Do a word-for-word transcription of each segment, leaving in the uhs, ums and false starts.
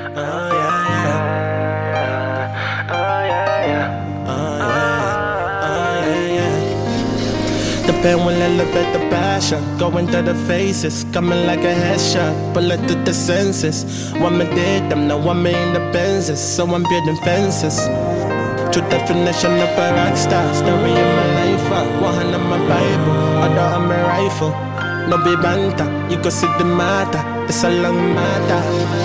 Oh yeah, yeah. Oh yeah, yeah. Oh yeah, oh yeah, yeah. The pen will elevate the passion, going to the faces, coming like a headshot, bullet to the senses. One me did them, now one me in the Benzes, so I'm building fences. True definition of a rock star, story in my life. uh, One hand on my Bible, other on my rifle. No be banter, you go see the matter. It's a long matter.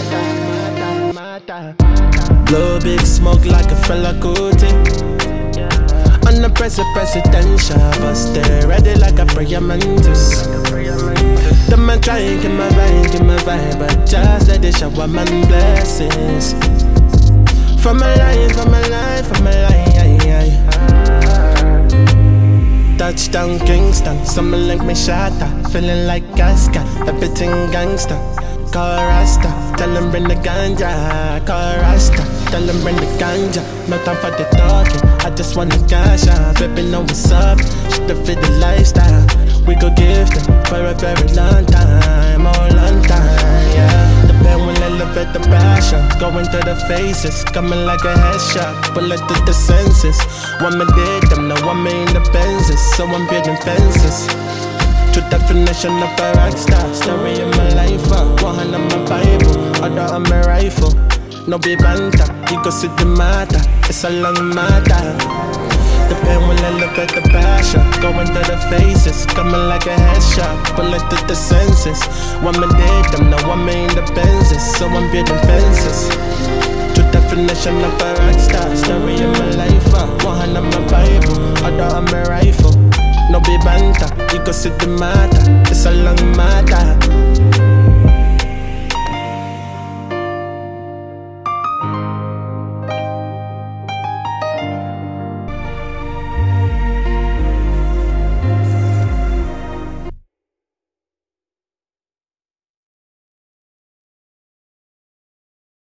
Blow big smoke like a fella Kuti. On the present presidential, but stay ready like a prayer mantis. The man try and get my vibe, get my vibe, but just let it shower man blessings. For my life, for my life, for my life. Touchdown Kingston, someone like me shatter, feeling like Casca, everything gangsta. Call Rasta, tell them bring the ganja. Call Rasta, tell them bring the ganja. No time for the talking, I just want the cash out. Baby know what's up, should've fit the lifestyle. We go give them for a very long time, oh long time, yeah. The pen will elevate the passion, going to the faces, coming like a headshot, bullet to the senses. One me did them, now one me in the Benzes, so I'm building fences. True definition of a rock star, story in my life. uh, One hand on my Bible, other on my rifle. No be banter, you go see the matter. It's a long matter. The pen will elevate the passion, going to the faces, coming like a headshot, bullet to the senses. One me did them, now one me in the Benzes, so I'm building fences. True definition of a rock star, story in my life. uh, One hand on my Bible, other on my rifle. No be banter, you go see the matter. It's a long matter.